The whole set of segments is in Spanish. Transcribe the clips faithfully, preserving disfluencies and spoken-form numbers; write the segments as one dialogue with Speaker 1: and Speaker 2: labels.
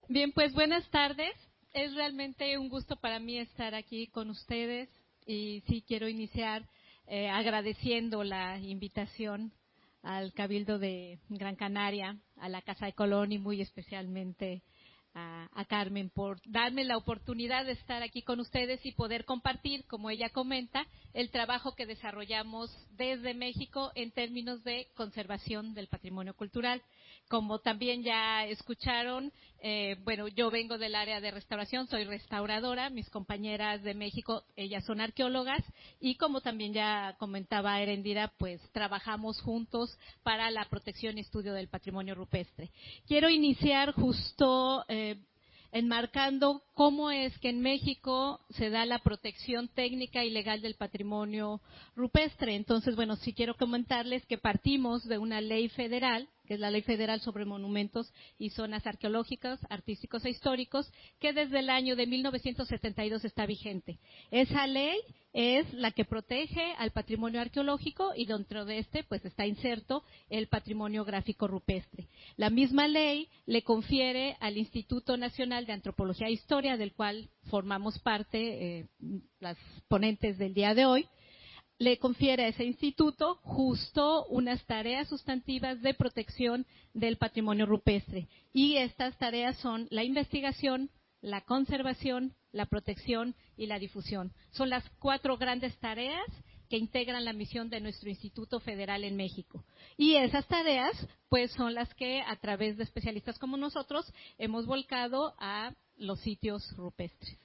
Speaker 1: Bien, pues buenas tardes. Es realmente un gusto para mí estar aquí con ustedes y sí quiero iniciar eh, agradeciendo la invitación al Cabildo de Gran Canaria, a la Casa de Colón y muy especialmente a, a Carmen por darme la oportunidad de estar aquí con ustedes y poder compartir, como ella comenta, el trabajo que desarrollamos desde México en términos de conservación del patrimonio cultural. Como también ya escucharon, eh, bueno, yo vengo del área de restauración, soy restauradora, mis compañeras de México, ellas son arqueólogas, y como también ya comentaba Erendira, pues trabajamos juntos para la protección y estudio del patrimonio rupestre. Quiero iniciar justo eh, enmarcando cómo es que en México se da la protección técnica y legal del patrimonio rupestre. Entonces, bueno, sí quiero comentarles que partimos de una ley federal, que es la Ley Federal sobre Monumentos y Zonas Arqueológicas, Artísticos e Históricos, que desde el año de mil novecientos setenta y dos está vigente. Esa ley es la que protege al patrimonio arqueológico y dentro de este pues está inserto el patrimonio gráfico rupestre. La misma ley le confiere al Instituto Nacional de Antropología e Historia, del cual formamos parte eh, las ponentes del día de hoy, le confiere a ese instituto justo unas tareas sustantivas de protección del patrimonio rupestre. Y estas tareas son la investigación, la conservación, la protección y la difusión. Son las cuatro grandes tareas que integran la misión de nuestro Instituto Federal en México. Y esas tareas, pues, son las que, a través de especialistas como nosotros, hemos volcado a los sitios rupestres.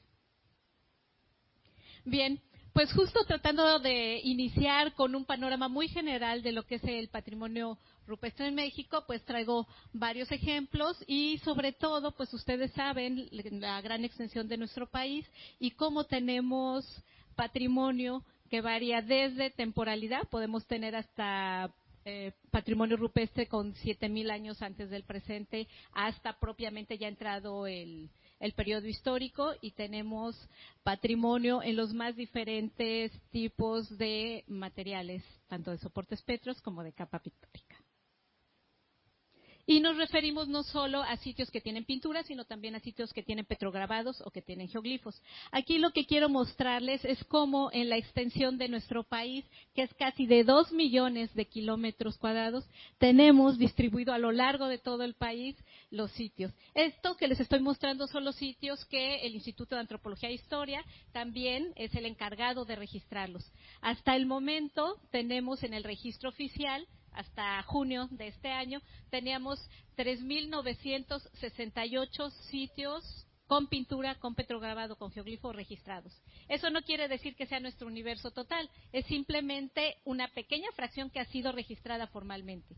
Speaker 1: Bien, pues justo tratando de iniciar con un panorama muy general de lo que es el patrimonio rupestre en México, pues traigo varios ejemplos y sobre todo, pues ustedes saben la gran extensión de nuestro país y cómo tenemos patrimonio que varía desde temporalidad, podemos tener hasta eh, patrimonio rupestre con siete mil años antes del presente, hasta propiamente ya entrado el el periodo histórico, y tenemos patrimonio en los más diferentes tipos de materiales, tanto de soportes petros como de capa pictórica. Y nos referimos no solo a sitios que tienen pinturas, sino también a sitios que tienen petrograbados o que tienen geoglifos. Aquí lo que quiero mostrarles es cómo en la extensión de nuestro país, que es casi de dos millones de kilómetros cuadrados, tenemos distribuido a lo largo de todo el país los sitios. Esto que les estoy mostrando son los sitios que el Instituto de Antropología e Historia también es el encargado de registrarlos. Hasta el momento tenemos en el registro oficial, hasta junio de este año, teníamos tres mil novecientos sesenta y ocho sitios con pintura, con petrograbado, con geoglifo registrados. Eso no quiere decir que sea nuestro universo total, es simplemente una pequeña fracción que ha sido registrada formalmente.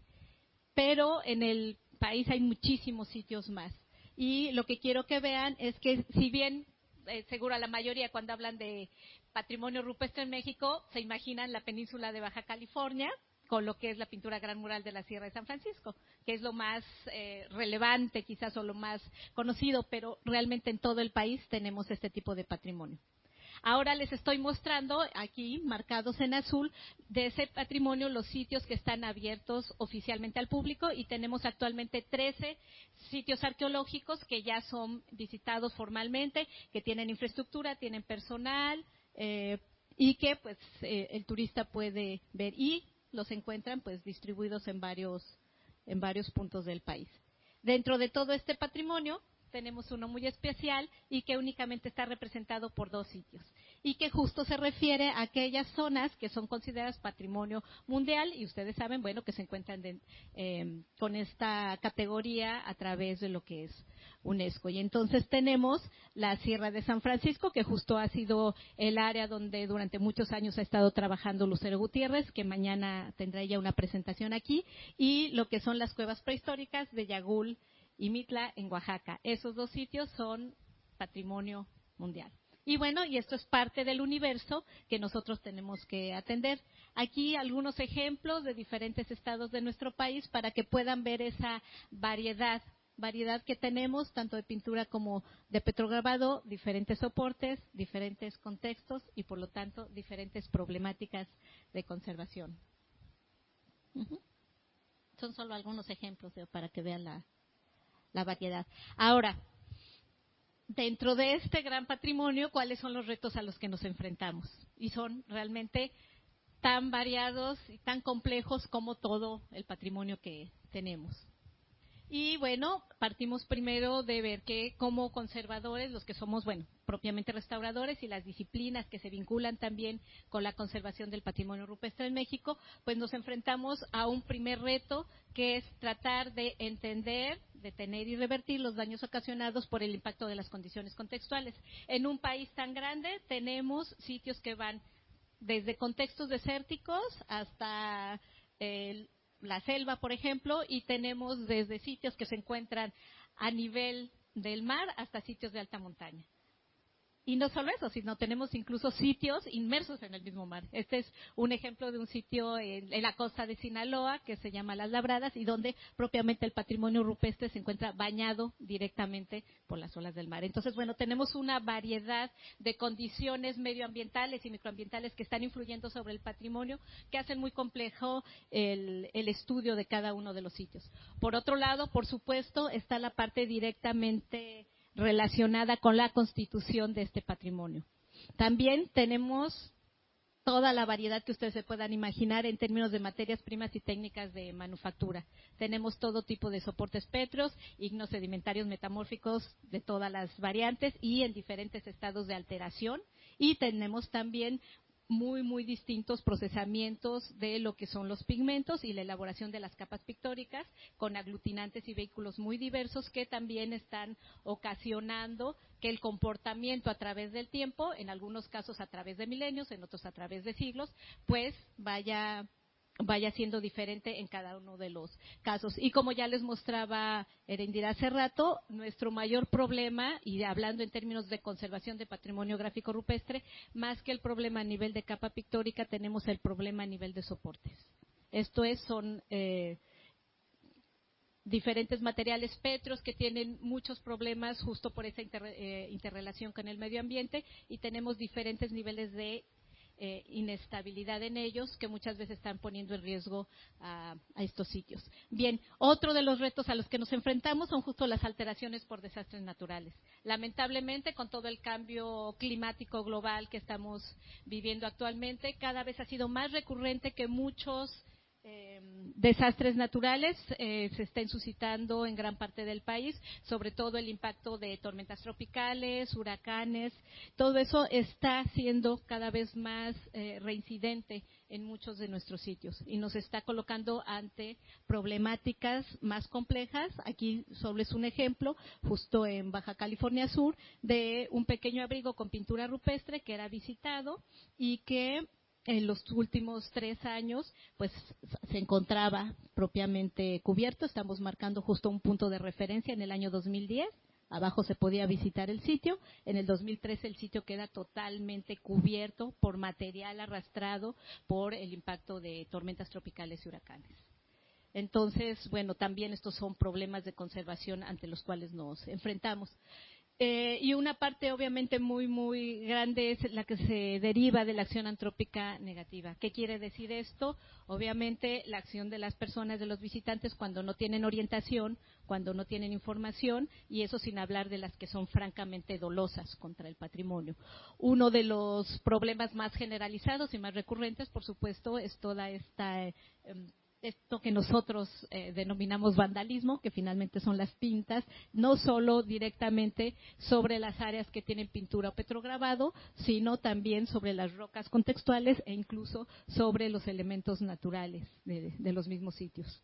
Speaker 1: Pero en el país hay muchísimos sitios más. Y lo que quiero que vean es que, si bien eh, seguro a la mayoría cuando hablan de patrimonio rupestre en México se imaginan la península de Baja California, con lo que es la pintura gran mural de la Sierra de San Francisco, que es lo más eh, relevante quizás o lo más conocido, pero realmente en todo el país tenemos este tipo de patrimonio. Ahora les estoy mostrando aquí, marcados en azul, de ese patrimonio los sitios que están abiertos oficialmente al público, y tenemos actualmente trece sitios arqueológicos que ya son visitados formalmente, que tienen infraestructura, tienen personal eh, y que pues eh, el turista puede ver, y los encuentran pues distribuidos en varios, en varios puntos del país. Dentro de todo este patrimonio tenemos uno muy especial y que únicamente está representado por dos sitios y que justo se refiere a aquellas zonas que son consideradas patrimonio mundial, y ustedes saben, bueno, que se encuentran de, eh, con esta categoría a través de lo que es UNESCO. Y entonces tenemos la Sierra de San Francisco, que justo ha sido el área donde durante muchos años ha estado trabajando Lucero Gutiérrez, que mañana tendrá ella una presentación aquí, y lo que son las cuevas prehistóricas de Yagul y Mitla en Oaxaca. Esos dos sitios son patrimonio mundial. Y bueno, y esto es parte del universo que nosotros tenemos que atender. Aquí algunos ejemplos de diferentes estados de nuestro país para que puedan ver esa variedad, variedad que tenemos, tanto de pintura como de petrograbado, diferentes soportes, diferentes contextos y por lo tanto diferentes problemáticas de conservación. Uh-huh. Son solo algunos ejemplos, ¿eh? Para que vean la, la variedad. Ahora, dentro de este gran patrimonio, ¿cuáles son los retos a los que nos enfrentamos? Y son realmente tan variados y tan complejos como todo el patrimonio que tenemos. Y bueno, partimos primero de ver que como conservadores, los que somos, bueno, propiamente restauradores y las disciplinas que se vinculan también con la conservación del patrimonio rupestre en México, pues nos enfrentamos a un primer reto que es tratar de entender, detener y revertir los daños ocasionados por el impacto de las condiciones contextuales. En un país tan grande tenemos sitios que van desde contextos desérticos hasta el la selva, por ejemplo, y tenemos desde sitios que se encuentran a nivel del mar hasta sitios de alta montaña. Y no solo eso, sino tenemos incluso sitios inmersos en el mismo mar. Este es un ejemplo de un sitio en, en la costa de Sinaloa que se llama Las Labradas y donde propiamente el patrimonio rupestre se encuentra bañado directamente por las olas del mar. Entonces, bueno, tenemos una variedad de condiciones medioambientales y microambientales que están influyendo sobre el patrimonio que hacen muy complejo el, el estudio de cada uno de los sitios. Por otro lado, por supuesto, está la parte directamente relacionada con la constitución de este patrimonio. También tenemos toda la variedad que ustedes se puedan imaginar en términos de materias primas y técnicas de manufactura. Tenemos todo tipo de soportes pétreos, ígneos sedimentarios metamórficos de todas las variantes y en diferentes estados de alteración. Y tenemos también muy, muy distintos procesamientos de lo que son los pigmentos y la elaboración de las capas pictóricas con aglutinantes y vehículos muy diversos que también están ocasionando que el comportamiento a través del tiempo, en algunos casos a través de milenios, en otros a través de siglos, pues vaya vaya siendo diferente en cada uno de los casos. Y como ya les mostraba Erendira hace rato, nuestro mayor problema, y hablando en términos de conservación de patrimonio gráfico rupestre, más que el problema a nivel de capa pictórica, tenemos el problema a nivel de soportes. Esto es, son eh, diferentes materiales pétreos que tienen muchos problemas justo por esa inter, eh, interrelación con el medio ambiente y tenemos diferentes niveles de Eh, inestabilidad en ellos que muchas veces están poniendo en riesgo a, a estos sitios. Bien, otro de los retos a los que nos enfrentamos son justo las alteraciones por desastres naturales. Lamentablemente, con todo el cambio climático global que estamos viviendo actualmente, cada vez ha sido más recurrente que muchos Eh, desastres naturales eh, se estén suscitando en gran parte del país, sobre todo el impacto de tormentas tropicales, huracanes, todo eso está siendo cada vez más eh, reincidente en muchos de nuestros sitios y nos está colocando ante problemáticas más complejas. Aquí solo es un ejemplo, justo en Baja California Sur, de un pequeño abrigo con pintura rupestre que era visitado y que en los últimos tres años, pues se encontraba propiamente cubierto. Estamos marcando justo un punto de referencia en el año dos mil diez. Abajo se podía visitar el sitio. En el dos mil trece el sitio queda totalmente cubierto por material arrastrado por el impacto de tormentas tropicales y huracanes. Entonces, bueno, también estos son problemas de conservación ante los cuales nos enfrentamos. Eh, y una parte obviamente muy, muy grande es la que se deriva de la acción antrópica negativa. ¿Qué quiere decir esto? Obviamente la acción de las personas, de los visitantes, cuando no tienen orientación, cuando no tienen información, y eso sin hablar de las que son francamente dolosas contra el patrimonio. Uno de los problemas más generalizados y más recurrentes, por supuesto, es toda esta eh, esto que nosotros eh, denominamos vandalismo, que finalmente son las pintas, no solo directamente sobre las áreas que tienen pintura o petrograbado, sino también sobre las rocas contextuales e incluso sobre los elementos naturales de, de los mismos sitios.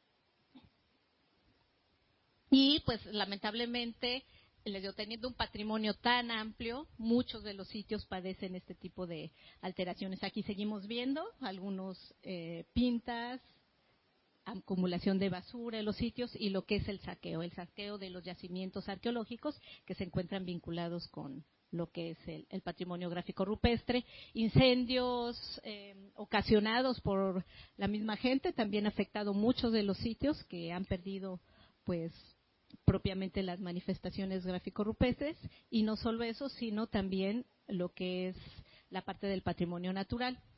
Speaker 1: Y pues lamentablemente, les digo, teniendo un patrimonio tan amplio, muchos de los sitios padecen este tipo de alteraciones. Aquí seguimos viendo algunos eh, pintas, acumulación de basura en los sitios y lo que es el saqueo, el saqueo de los yacimientos arqueológicos que se encuentran vinculados con lo que es el, el patrimonio gráfico rupestre, incendios eh, ocasionados por la misma gente, también ha afectado muchos de los sitios que han perdido pues propiamente las manifestaciones gráfico-rupestres y no solo eso, sino también lo que es la parte del patrimonio natural.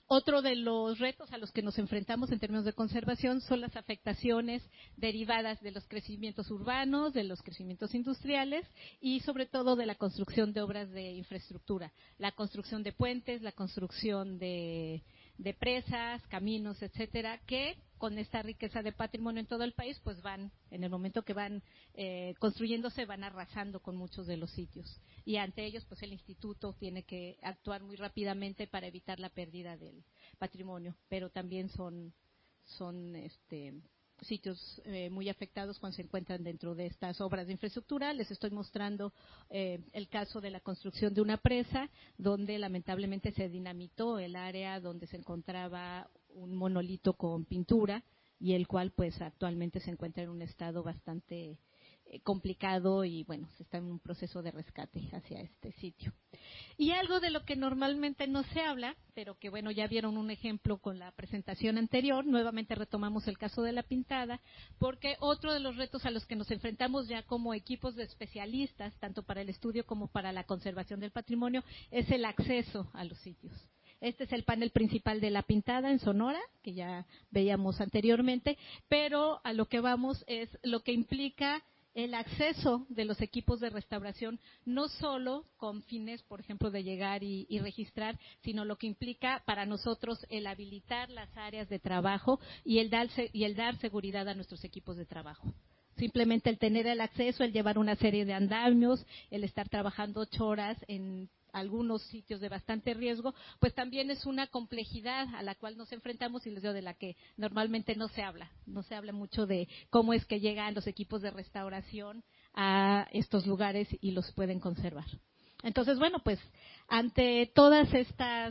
Speaker 1: Otro de los retos a los que nos enfrentamos en términos de conservación son las afectaciones derivadas de los crecimientos urbanos, de los crecimientos industriales y sobre todo de la construcción de obras de infraestructura, la construcción de puentes, la construcción de, de presas, caminos, etcétera, que con esta riqueza de patrimonio en todo el país, pues van, en el momento que van eh, construyéndose, van arrasando con muchos de los sitios. Y ante ellos, pues el instituto tiene que actuar muy rápidamente para evitar la pérdida del patrimonio, pero también son, son este, sitios eh, muy afectados cuando se encuentran dentro de estas obras de infraestructura. Les estoy mostrando eh, el caso de la construcción de una presa, donde lamentablemente se dinamitó el área donde se encontraba un monolito con pintura y el cual pues actualmente se encuentra en un estado bastante eh, complicado y bueno, se está en un proceso de rescate hacia este sitio. Y algo de lo que normalmente no se habla, pero que bueno, ya vieron un ejemplo con la presentación anterior, nuevamente retomamos el caso de la Pintada, porque otro de los retos a los que nos enfrentamos ya como equipos de especialistas, tanto para el estudio como para la conservación del patrimonio, es el acceso a los sitios. Este es el panel principal de la Pintada en Sonora, que ya veíamos anteriormente, pero a lo que vamos es lo que implica el acceso de los equipos de restauración, no solo con fines, por ejemplo, de llegar y, y registrar, sino lo que implica para nosotros el habilitar las áreas de trabajo y el dar, y el dar seguridad a nuestros equipos de trabajo. Simplemente el tener el acceso, el llevar una serie de andamios, el estar trabajando ocho horas en algunos sitios de bastante riesgo, pues también es una complejidad a la cual nos enfrentamos y les digo de la que normalmente no se habla. No se habla mucho de cómo es que llegan los equipos de restauración a estos lugares y los pueden conservar. Entonces, bueno, pues ante todas estas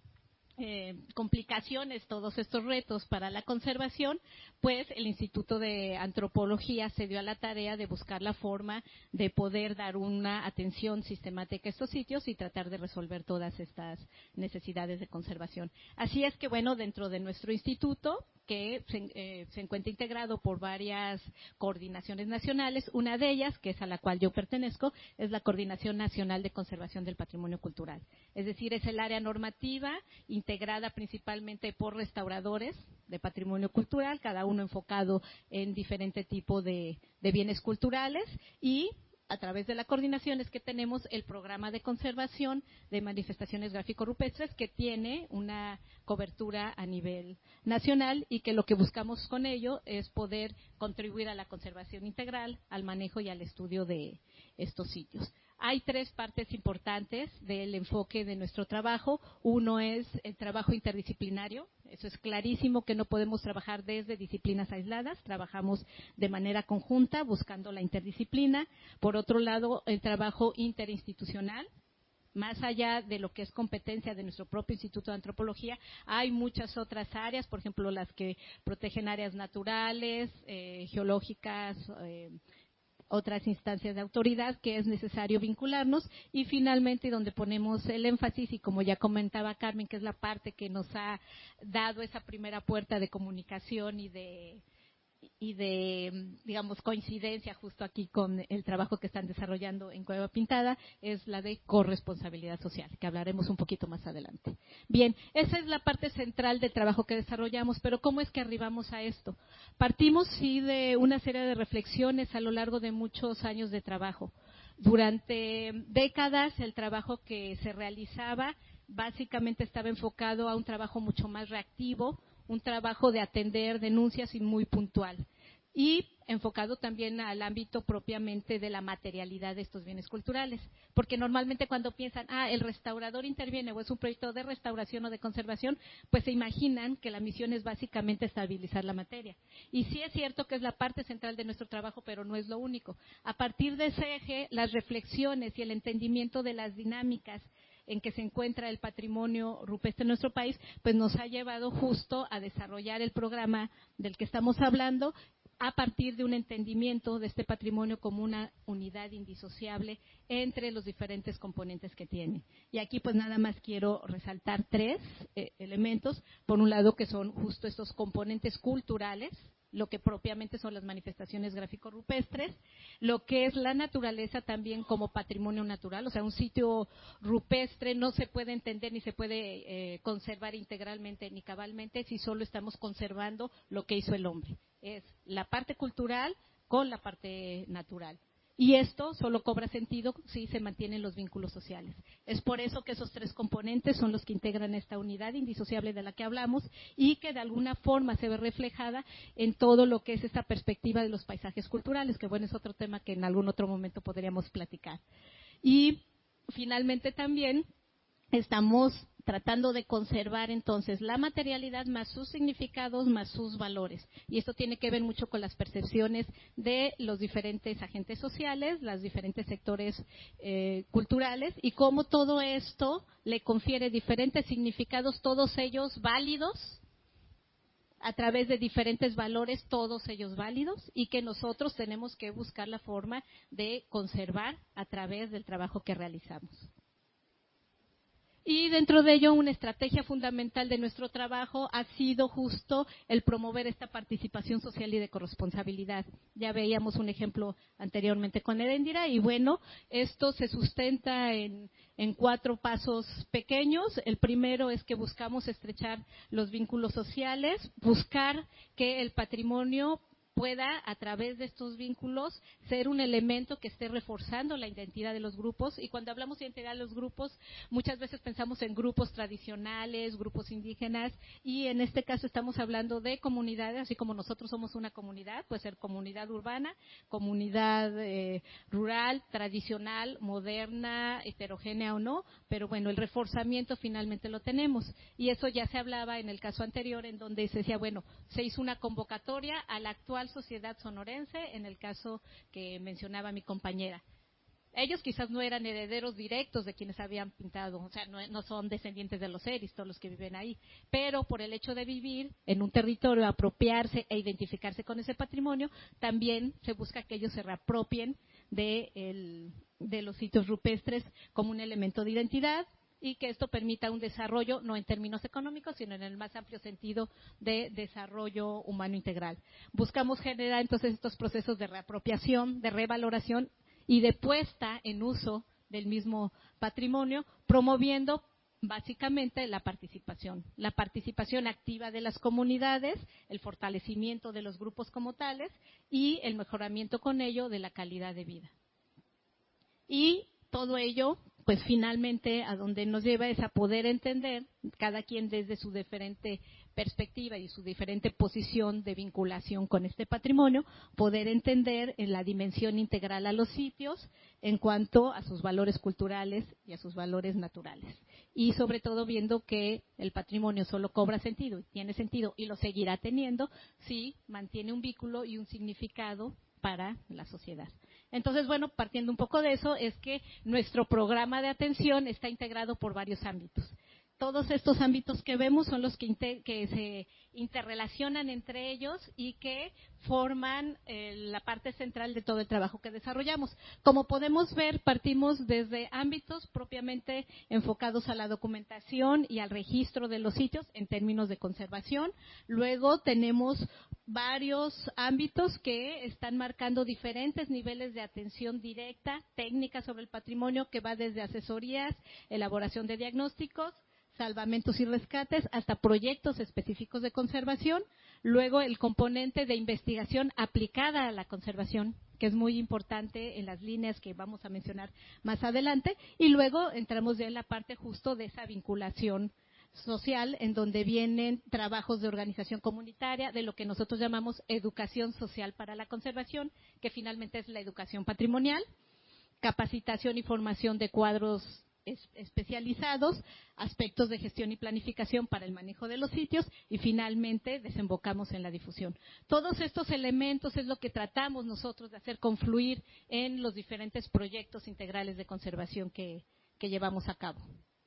Speaker 1: Eh, complicaciones, todos estos retos para la conservación, pues el Instituto de Antropología se dio a la tarea de buscar la forma de poder dar una atención sistemática a estos sitios y tratar de resolver todas estas necesidades de conservación. Así es que, bueno, dentro de nuestro instituto, que se, eh, se encuentra integrado por varias coordinaciones nacionales, una de ellas, que es a la cual yo pertenezco, es la Coordinación Nacional de Conservación del Patrimonio Cultural. Es decir, es el área normativa integrada principalmente por restauradores de patrimonio cultural, cada uno enfocado en diferente tipo de, de bienes culturales y a través de la coordinación es que tenemos el programa de conservación de manifestaciones gráfico-rupestres que tiene una cobertura a nivel nacional y que lo que buscamos con ello es poder contribuir a la conservación integral, al manejo y al estudio de estos sitios. Hay tres partes importantes del enfoque de nuestro trabajo. Uno es el trabajo interdisciplinario. Eso es clarísimo que no podemos trabajar desde disciplinas aisladas. Trabajamos de manera conjunta buscando la interdisciplina. Por otro lado, el trabajo interinstitucional. Más allá de lo que es competencia de nuestro propio Instituto de Antropología, hay muchas otras áreas, por ejemplo, las que protegen áreas naturales, eh, geológicas, eh, otras instancias de autoridad que es necesario vincularnos y finalmente donde ponemos el énfasis y como ya comentaba Carmen, que es la parte que nos ha dado esa primera puerta de comunicación y de y de, digamos, coincidencia justo aquí con el trabajo que están desarrollando en Cueva Pintada, es la de corresponsabilidad social, que hablaremos un poquito más adelante. Bien, esa es la parte central del trabajo que desarrollamos, pero ¿cómo es que arribamos a esto? Partimos, sí, de una serie de reflexiones a lo largo de muchos años de trabajo. Durante décadas, el trabajo que se realizaba básicamente estaba enfocado a un trabajo mucho más reactivo, un trabajo de atender denuncias y muy puntual y enfocado también al ámbito propiamente de la materialidad de estos bienes culturales, porque normalmente cuando piensan, ah, el restaurador interviene o es un proyecto de restauración o de conservación, pues se imaginan que la misión es básicamente estabilizar la materia. Y sí es cierto que es la parte central de nuestro trabajo, pero no es lo único. A partir de ese eje, las reflexiones y el entendimiento de las dinámicas en que se encuentra el patrimonio rupestre en nuestro país, pues nos ha llevado justo a desarrollar el programa del que estamos hablando a partir de un entendimiento de este patrimonio como una unidad indisociable entre los diferentes componentes que tiene. Y aquí pues nada más quiero resaltar tres eh, elementos. Por un lado que son justo estos componentes culturales, lo que propiamente son las manifestaciones gráfico-rupestres, lo que es la naturaleza también como patrimonio natural, o sea, un sitio rupestre no se puede entender ni se puede eh, conservar integralmente ni cabalmente si solo estamos conservando lo que hizo el hombre. Es la parte cultural con la parte natural. Y esto solo cobra sentido si se mantienen los vínculos sociales. Es por eso que esos tres componentes son los que integran esta unidad indisociable de la que hablamos y que de alguna forma se ve reflejada en todo lo que es esta perspectiva de los paisajes culturales, que bueno, es otro tema que en algún otro momento podríamos platicar. Y finalmente también estamos tratando de conservar entonces la materialidad más sus significados más sus valores. Y esto tiene que ver mucho con las percepciones de los diferentes agentes sociales, los diferentes sectores eh, culturales y cómo todo esto le confiere diferentes significados, todos ellos válidos, a través de diferentes valores, todos ellos válidos, y que nosotros tenemos que buscar la forma de conservar a través del trabajo que realizamos. Y dentro de ello, una estrategia fundamental de nuestro trabajo ha sido justo el promover esta participación social y de corresponsabilidad. Ya veíamos un ejemplo anteriormente con Erendira y bueno, esto se sustenta en, en cuatro pasos pequeños. El primero es que buscamos estrechar los vínculos sociales, buscar que el patrimonio pueda, a través de estos vínculos, ser un elemento que esté reforzando la identidad de los grupos. Y cuando hablamos de identidad de los grupos, muchas veces pensamos en grupos tradicionales, grupos indígenas, y en este caso estamos hablando de comunidades, así como nosotros somos una comunidad, puede ser comunidad urbana, comunidad eh, rural, tradicional, moderna, heterogénea o no, pero bueno, el reforzamiento finalmente lo tenemos. Y eso ya se hablaba en el caso anterior, en donde se decía, bueno, se hizo una convocatoria a la actual sociedad sonorense, en el caso que mencionaba mi compañera. Ellos quizás no eran herederos directos de quienes habían pintado, o sea, no, no son descendientes de los eris, todos los que viven ahí, pero por el hecho de vivir en un territorio, apropiarse e identificarse con ese patrimonio, también se busca que ellos se reapropien de, el, de los sitios rupestres como un elemento de identidad, y que esto permita un desarrollo, no en términos económicos, sino en el más amplio sentido de desarrollo humano integral. Buscamos generar entonces estos procesos de reapropiación, de revaloración y de puesta en uso del mismo patrimonio, promoviendo básicamente la participación, la participación activa de las comunidades, el fortalecimiento de los grupos como tales y el mejoramiento con ello de la calidad de vida. Y todo ello, pues finalmente a donde nos lleva es a poder entender, cada quien desde su diferente perspectiva y su diferente posición de vinculación con este patrimonio, poder entender en la dimensión integral a los sitios en cuanto a sus valores culturales y a sus valores naturales. Y sobre todo viendo que el patrimonio solo cobra sentido, y tiene sentido y lo seguirá teniendo si mantiene un vínculo y un significado para la sociedad. Entonces, bueno, partiendo un poco de eso, es que nuestro programa de atención está integrado por varios ámbitos. Todos estos ámbitos que vemos son los que, inter, que se interrelacionan entre ellos y que forman eh, la parte central de todo el trabajo que desarrollamos. Como podemos ver, partimos desde ámbitos propiamente enfocados a la documentación y al registro de los sitios en términos de conservación. Luego tenemos varios ámbitos que están marcando diferentes niveles de atención directa, técnica sobre el patrimonio, que va desde asesorías, elaboración de diagnósticos, salvamentos y rescates, hasta proyectos específicos de conservación. Luego el componente de investigación aplicada a la conservación, que es muy importante en las líneas que vamos a mencionar más adelante. Y luego entramos ya en la parte justo de esa vinculación social, en donde vienen trabajos de organización comunitaria, de lo que nosotros llamamos educación social para la conservación, que finalmente es la educación patrimonial, capacitación y formación de cuadros especializados, aspectos de gestión y planificación para el manejo de los sitios y finalmente desembocamos en la difusión. Todos estos elementos es lo que tratamos nosotros de hacer confluir en los diferentes proyectos integrales de conservación que, que llevamos a cabo.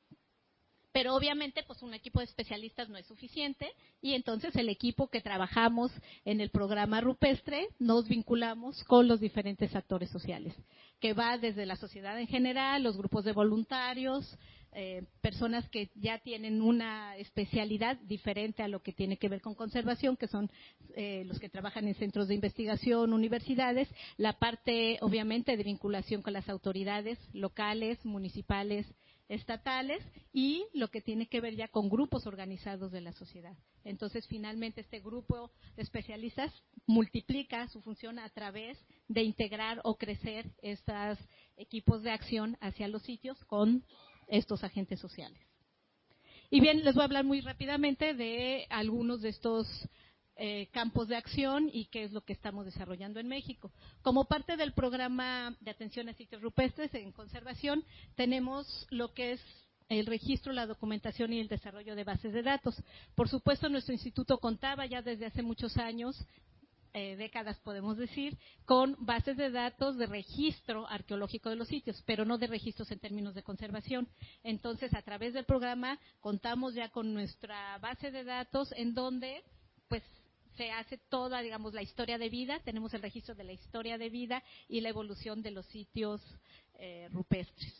Speaker 1: Pero obviamente pues un equipo de especialistas no es suficiente y entonces el equipo que trabajamos en el programa rupestre nos vinculamos con los diferentes actores sociales. que va desde la sociedad en general, los grupos de voluntarios, eh, personas que ya tienen una especialidad diferente a lo que tiene que ver con conservación, que son eh, los que trabajan en centros de investigación, universidades, la parte obviamente de vinculación con las autoridades locales, municipales, estatales, y lo que tiene que ver ya con grupos organizados de la sociedad. Entonces, finalmente, este grupo de especialistas multiplica su función a través de integrar o crecer estos equipos de acción hacia los sitios con estos agentes sociales. Y bien, les voy a hablar muy rápidamente de algunos de estos Eh, campos de acción y qué es lo que estamos desarrollando en México. Como parte del programa de atención a sitios rupestres en conservación, tenemos lo que es el registro, la documentación y el desarrollo de bases de datos. Por supuesto, nuestro instituto contaba ya desde hace muchos años, eh, décadas podemos decir, con bases de datos de registro arqueológico de los sitios, pero no de registros en términos de conservación. Entonces, a través del programa contamos ya con nuestra base de datos en donde, pues, se hace toda, digamos, la historia de vida, tenemos el registro de la historia de vida y la evolución de los sitios eh, rupestres.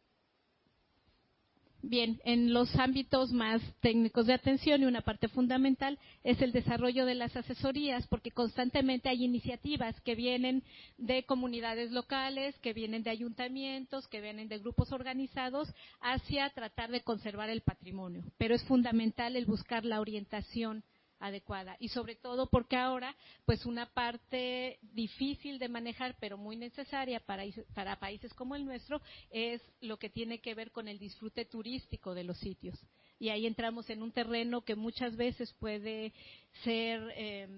Speaker 1: Bien, en los ámbitos más técnicos de atención, y una parte fundamental es el desarrollo de las asesorías, porque constantemente hay iniciativas que vienen de comunidades locales, que vienen de ayuntamientos, que vienen de grupos organizados hacia tratar de conservar el patrimonio. Pero es fundamental el buscar la orientación adecuada, y sobre todo porque ahora, pues, una parte difícil de manejar pero muy necesaria para, para países como el nuestro es lo que tiene que ver con el disfrute turístico de los sitios, y ahí entramos en un terreno que muchas veces puede ser eh,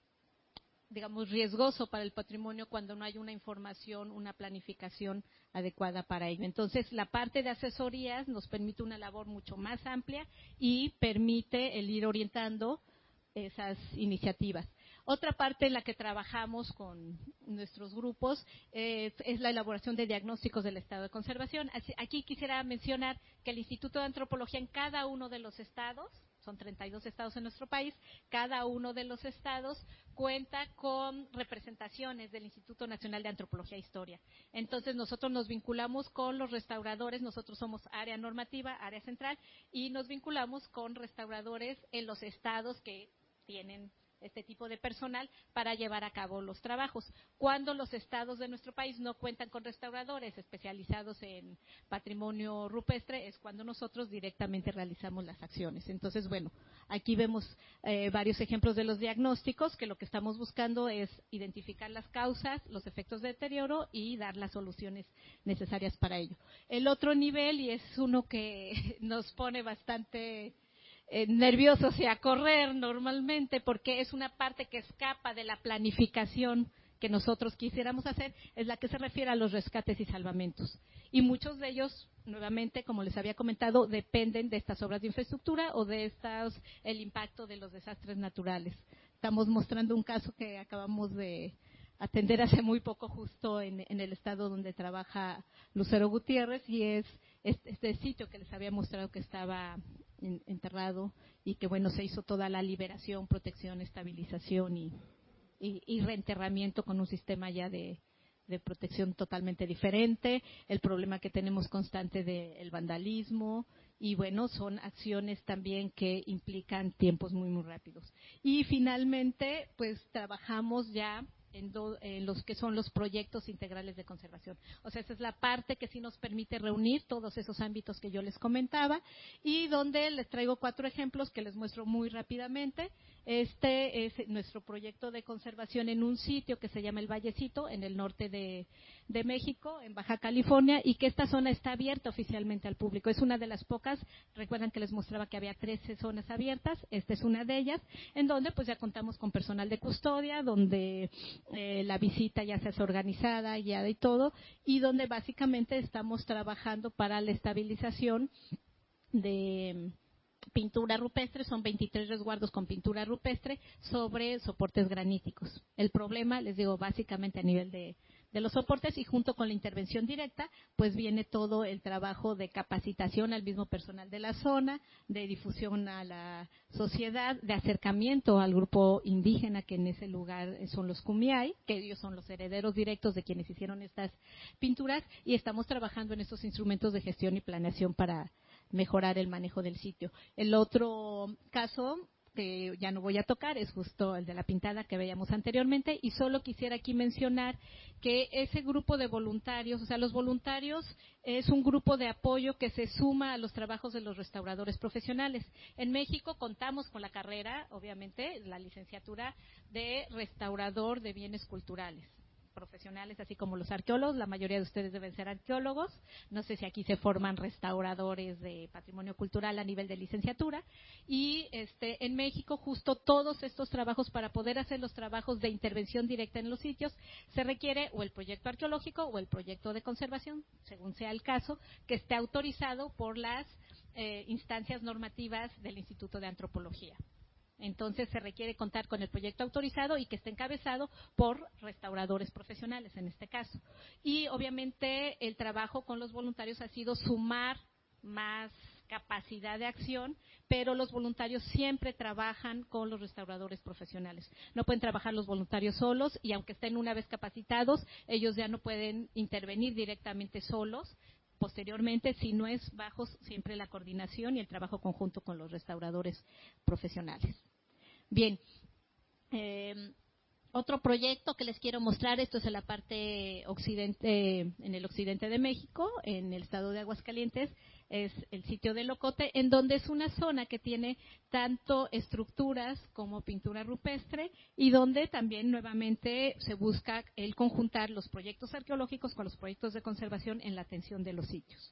Speaker 1: digamos riesgoso para el patrimonio cuando no hay una información, una planificación adecuada para ello. Entonces, la parte de asesorías nos permite una labor mucho más amplia y permite el ir orientando esas iniciativas. Otra parte en la que trabajamos con nuestros grupos eh, es la elaboración de diagnósticos del estado de conservación. Aquí quisiera mencionar que el Instituto de Antropología en cada uno de los estados, son treinta y dos estados en nuestro país, cada uno de los estados cuenta con representaciones del Instituto Nacional de Antropología e Historia. Entonces, nosotros nos vinculamos con los restauradores, nosotros somos área normativa, área central, y nos vinculamos con restauradores en los estados que tienen este tipo de personal para llevar a cabo los trabajos. Cuando los estados de nuestro país no cuentan con restauradores especializados en patrimonio rupestre, es cuando nosotros directamente realizamos las acciones. Entonces, bueno, aquí vemos eh, varios ejemplos de los diagnósticos, que lo que estamos buscando es identificar las causas, los efectos de deterioro y dar las soluciones necesarias para ello. El otro nivel, y es uno que nos pone bastante Eh, nerviosos y a correr normalmente, porque es una parte que escapa de la planificación que nosotros quisiéramos hacer, es la que se refiere a los rescates y salvamentos. Y muchos de ellos, nuevamente, como les había comentado, dependen de estas obras de infraestructura o de estos, el impacto de los desastres naturales. Estamos mostrando un caso que acabamos de atender hace muy poco, justo en, en el estado donde trabaja Lucero Gutiérrez, y es este, este sitio que les había mostrado que estaba en, enterrado, y que, bueno, se hizo toda la liberación, protección, estabilización y, y, y reenterramiento con un sistema ya de, de protección totalmente diferente. El problema que tenemos constante del vandalismo, y bueno, son acciones también que implican tiempos muy, muy rápidos. Y finalmente, pues trabajamos ya En, do, en los que son los proyectos integrales de conservación. O sea, esa es la parte que sí nos permite reunir todos esos ámbitos que yo les comentaba, y donde les traigo cuatro ejemplos que les muestro muy rápidamente. Este es nuestro proyecto de conservación en un sitio que se llama El Vallecito, en el norte de, de México, en Baja California, y que esta zona está abierta oficialmente al público. Es una de las pocas, recuerdan que les mostraba que había trece zonas abiertas, esta es una de ellas, en donde pues ya contamos con personal de custodia, donde Eh, la visita ya se hace organizada, guiada y todo, y donde básicamente estamos trabajando para la estabilización de pintura rupestre. Son veintitrés resguardos con pintura rupestre sobre soportes graníticos. El problema, les digo, básicamente a nivel de, de los soportes, y junto con la intervención directa, pues viene todo el trabajo de capacitación al mismo personal de la zona, de difusión a la sociedad, de acercamiento al grupo indígena que en ese lugar son los Kumiai, que ellos son los herederos directos de quienes hicieron estas pinturas, y estamos trabajando en estos instrumentos de gestión y planeación para mejorar el manejo del sitio. El otro caso que ya no voy a tocar es justo el de la pintada que veíamos anteriormente, y solo quisiera aquí mencionar que ese grupo de voluntarios, o sea, los voluntarios es un grupo de apoyo que se suma a los trabajos de los restauradores profesionales. En México contamos con la carrera, obviamente, la licenciatura de restaurador de bienes culturales profesionales, así como los arqueólogos. La mayoría de ustedes deben ser arqueólogos. No sé si aquí se forman restauradores de patrimonio cultural a nivel de licenciatura. Y este, en México, justo todos estos trabajos, para poder hacer los trabajos de intervención directa en los sitios, se requiere o el proyecto arqueológico o el proyecto de conservación, según sea el caso, que esté autorizado por las eh, instancias normativas del Instituto de Antropología. Entonces se requiere contar con el proyecto autorizado y que esté encabezado por restauradores profesionales en este caso. Y obviamente el trabajo con los voluntarios ha sido sumar más capacidad de acción, pero los voluntarios siempre trabajan con los restauradores profesionales. No pueden trabajar los voluntarios solos, y aunque estén una vez capacitados, ellos ya no pueden intervenir directamente solos posteriormente, si no es bajo siempre la coordinación y el trabajo conjunto con los restauradores profesionales. Bien, eh, otro proyecto que les quiero mostrar, esto es en la parte occidente, en el occidente de México, en el estado de Aguascalientes, es el sitio de Locote, en donde es una zona que tiene tanto estructuras como pintura rupestre, y donde también nuevamente se busca el conjuntar los proyectos arqueológicos con los proyectos de conservación en la atención de los sitios.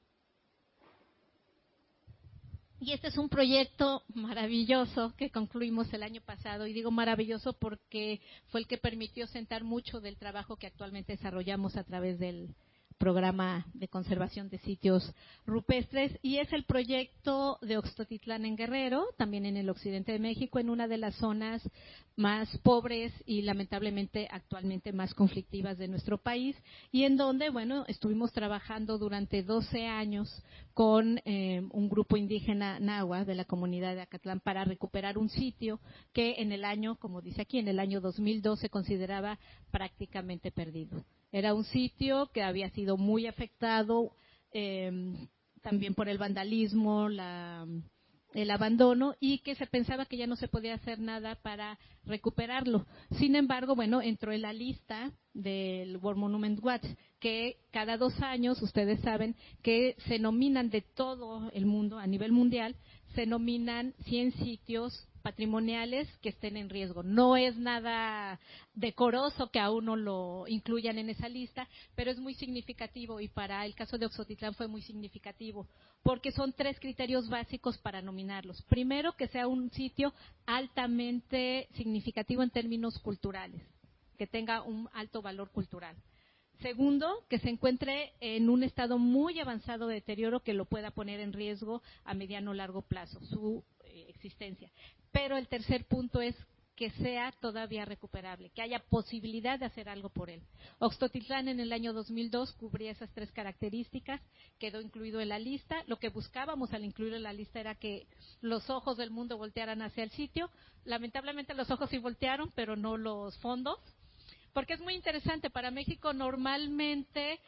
Speaker 1: Y este es un proyecto maravilloso que concluimos el año pasado, y digo maravilloso porque fue el que permitió sentar mucho del trabajo que actualmente desarrollamos a través del programa de conservación de sitios rupestres, y es el proyecto de Oxtotitlán en Guerrero, también en el occidente de México, en una de las zonas más pobres y lamentablemente actualmente más conflictivas de nuestro país, y en donde, bueno, estuvimos trabajando durante doce años con eh, un grupo indígena náhuatl de la comunidad de Acatlán para recuperar un sitio que en el año, como dice aquí, en el año dos mil dos se consideraba prácticamente perdido. Era un sitio que había sido muy afectado eh, también por el vandalismo, la, el abandono, y que se pensaba que ya no se podía hacer nada para recuperarlo. Sin embargo, bueno, entró en la lista del World Monument Watch, que cada dos años, ustedes saben, que se nominan de todo el mundo, a nivel mundial, se nominan cien sitios patrimoniales que estén en riesgo. No es nada decoroso que a uno lo incluyan en esa lista, pero es muy significativo, y para el caso de Oxtotitlán fue muy significativo, porque son tres criterios básicos para nominarlos. Primero, que sea un sitio altamente significativo en términos culturales, que tenga un alto valor cultural. Segundo, que se encuentre en un estado muy avanzado de deterioro que lo pueda poner en riesgo a mediano o largo plazo, su eh, existencia. Pero el tercer punto es que sea todavía recuperable, que haya posibilidad de hacer algo por él. Oxtotitlán en el año dos mil dos cubría esas tres características, quedó incluido en la lista. Lo que buscábamos al incluirlo en la lista era que los ojos del mundo voltearan hacia el sitio. Lamentablemente los ojos sí voltearon, pero no los fondos. Porque es muy interesante, para México normalmente,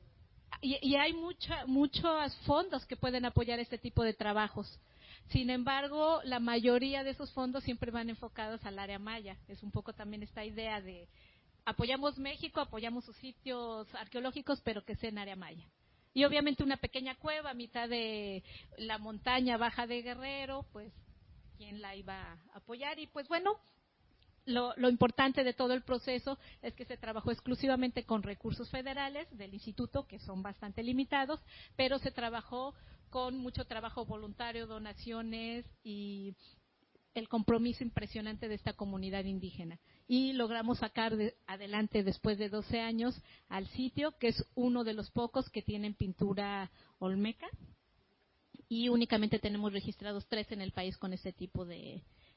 Speaker 1: y, y hay mucha, muchos fondos que pueden apoyar este tipo de trabajos. Sin embargo, la mayoría de esos fondos siempre van enfocados al área maya. Es un poco también esta idea de apoyamos México, apoyamos sus sitios arqueológicos, pero que sea en área maya. Y obviamente una pequeña cueva a mitad de la montaña baja de Guerrero, pues, ¿quién la iba a apoyar? Y pues bueno, Lo, lo importante de todo el proceso es que se trabajó exclusivamente con recursos federales del instituto, que son bastante limitados, pero se trabajó con mucho trabajo voluntario, donaciones y el compromiso impresionante de esta comunidad indígena. Y logramos sacar de, adelante después de doce años al sitio, que es uno de los pocos que tienen pintura olmeca, y únicamente tenemos registrados tres en el país con este tipo de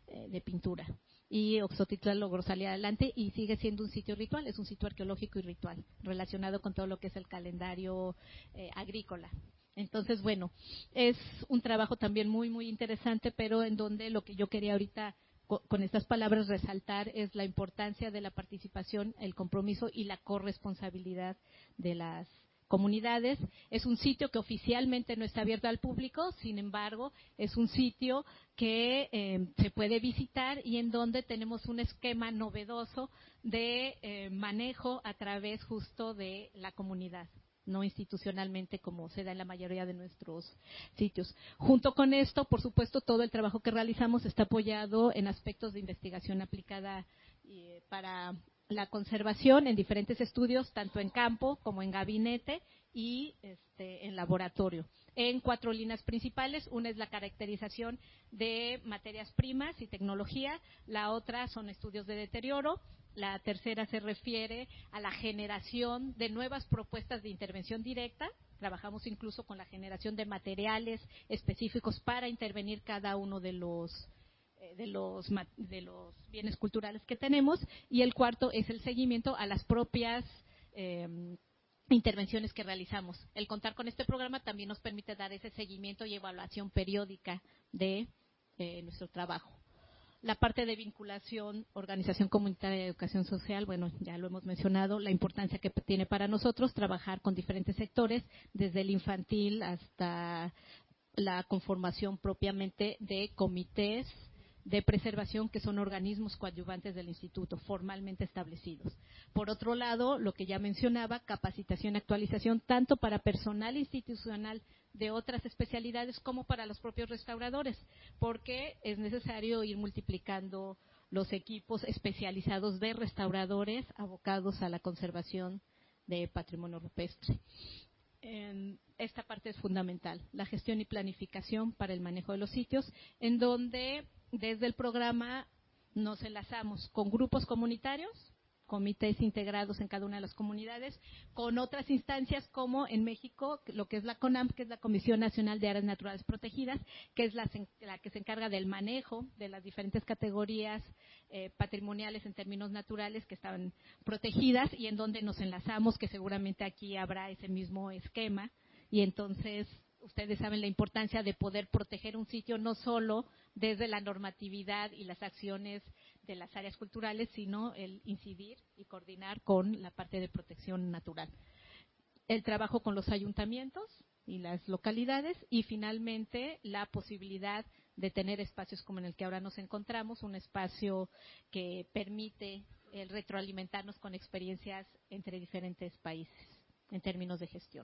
Speaker 1: eh, de pintura. Y Oxotitlán logró salir adelante y sigue siendo un sitio ritual, es un sitio arqueológico y ritual, relacionado con todo lo que es el calendario eh, agrícola. Entonces, bueno, es un trabajo también muy, muy interesante, pero en donde lo que yo quería ahorita co- con estas palabras resaltar es la importancia de la participación, el compromiso y la corresponsabilidad de las comunidades. Es un sitio que oficialmente no está abierto al público, sin embargo, es un sitio que eh, se puede visitar y en donde tenemos un esquema novedoso de eh, manejo a través justo de la comunidad, no institucionalmente como se da en la mayoría de nuestros sitios. Junto con esto, por supuesto, todo el trabajo que realizamos está apoyado en aspectos de investigación aplicada eh, para la conservación en diferentes estudios, tanto en campo como en gabinete y este, en laboratorio, en cuatro líneas principales. Una es la caracterización de materias primas y tecnología, la otra son estudios de deterioro, la tercera se refiere a la generación de nuevas propuestas de intervención directa. Trabajamos incluso con la generación de materiales específicos para intervenir cada uno de los de los, de los bienes culturales que tenemos, y el cuarto es el seguimiento a las propias eh, intervenciones que realizamos. El contar con este programa también nos permite dar ese seguimiento y evaluación periódica de eh, nuestro trabajo. La parte de vinculación, organización comunitaria de educación social, bueno, ya lo hemos mencionado, la importancia que tiene para nosotros trabajar con diferentes sectores, desde el infantil hasta la conformación propiamente de comités de preservación, que son organismos coadyuvantes del instituto, formalmente establecidos. Por otro lado, lo que ya mencionaba, capacitación y actualización, tanto para personal institucional de otras especialidades como para los propios restauradores, porque es necesario ir multiplicando los equipos especializados de restauradores abocados a la conservación de patrimonio rupestre. En esta parte es fundamental, la gestión y planificación para el manejo de los sitios, en donde desde el programa nos enlazamos con grupos comunitarios, comités integrados en cada una de las comunidades, con otras instancias como en México, lo que es la CONAMP, que es la Comisión Nacional de Áreas Naturales Protegidas, que es la, la que se encarga del manejo de las diferentes categorías eh, patrimoniales en términos naturales que están protegidas, y en donde nos enlazamos, que seguramente aquí habrá ese mismo esquema, y entonces ustedes saben la importancia de poder proteger un sitio no solo desde la normatividad y las acciones de las áreas culturales, sino el incidir y coordinar con la parte de protección natural. El trabajo con los ayuntamientos y las localidades, y finalmente la posibilidad de tener espacios como en el que ahora nos encontramos, un espacio que permite el retroalimentarnos con experiencias entre diferentes países en términos de gestión.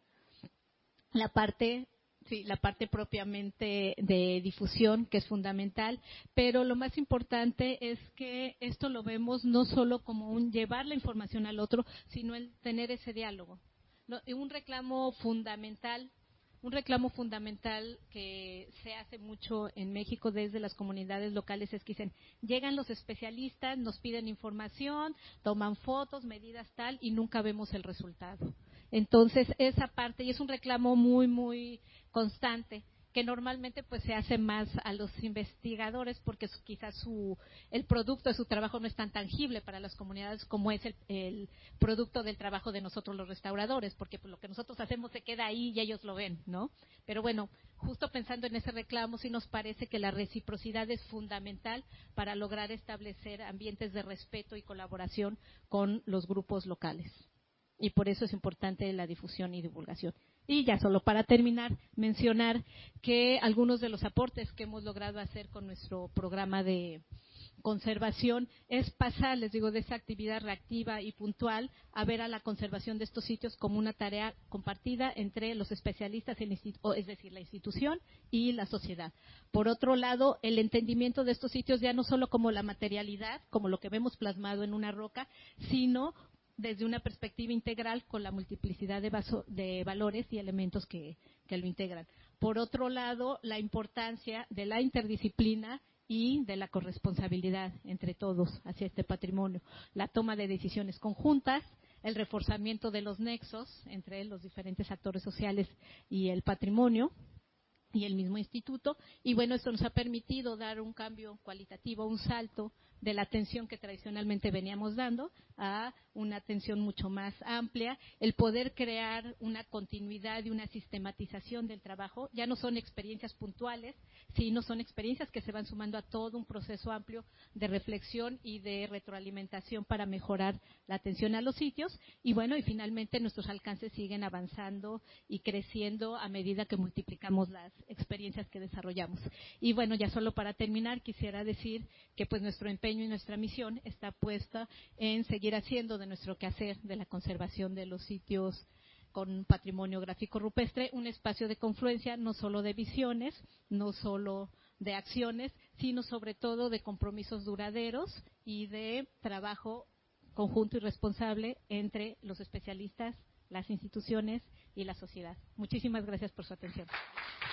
Speaker 1: La parte, sí, la parte propiamente de difusión, que es fundamental, pero lo más importante es que esto lo vemos no solo como un llevar la información al otro, sino el tener ese diálogo. No, un reclamo fundamental, un reclamo fundamental que se hace mucho en México desde las comunidades locales es que dicen, llegan los especialistas, nos piden información, toman fotos, medidas tal, y nunca vemos el resultado. Entonces, esa parte, y es un reclamo muy, muy constante, que normalmente pues se hace más a los investigadores, porque su, quizás su, el producto de su trabajo no es tan tangible para las comunidades como es el, el producto del trabajo de nosotros los restauradores, porque pues, lo que nosotros hacemos se queda ahí y ellos lo ven, ¿no? Pero bueno, justo pensando en ese reclamo, sí nos parece que la reciprocidad es fundamental para lograr establecer ambientes de respeto y colaboración con los grupos locales. Y por eso es importante la difusión y divulgación. Y ya solo para terminar, mencionar que algunos de los aportes que hemos logrado hacer con nuestro programa de conservación es pasar, les digo, de esa actividad reactiva y puntual a ver a la conservación de estos sitios como una tarea compartida entre los especialistas, en, es decir, la institución y la sociedad. Por otro lado, el entendimiento de estos sitios ya no solo como la materialidad, como lo que vemos plasmado en una roca, sino desde una perspectiva integral con la multiplicidad de, vaso, de valores y elementos que, que lo integran. Por otro lado, la importancia de la interdisciplina y de la corresponsabilidad entre todos hacia este patrimonio, la toma de decisiones conjuntas, el reforzamiento de los nexos entre los diferentes actores sociales y el patrimonio, y el mismo instituto. Y bueno, esto nos ha permitido dar un cambio cualitativo, un salto de la atención que tradicionalmente veníamos dando a una atención mucho más amplia, el poder crear una continuidad y una sistematización del trabajo. Ya no son experiencias puntuales, sino son experiencias que se van sumando a todo un proceso amplio de reflexión y de retroalimentación para mejorar la atención a los sitios. Y bueno, y finalmente nuestros alcances siguen avanzando y creciendo a medida que multiplicamos las experiencias que desarrollamos. Y bueno, ya solo para terminar, quisiera decir que pues nuestro empeño y nuestra misión está puesta en seguir haciendo de nuestro quehacer de la conservación de los sitios con patrimonio gráfico rupestre un espacio de confluencia, no solo de visiones, no solo de acciones, sino sobre todo de compromisos duraderos y de trabajo conjunto y responsable entre los especialistas, las instituciones y la sociedad. Muchísimas gracias por su atención.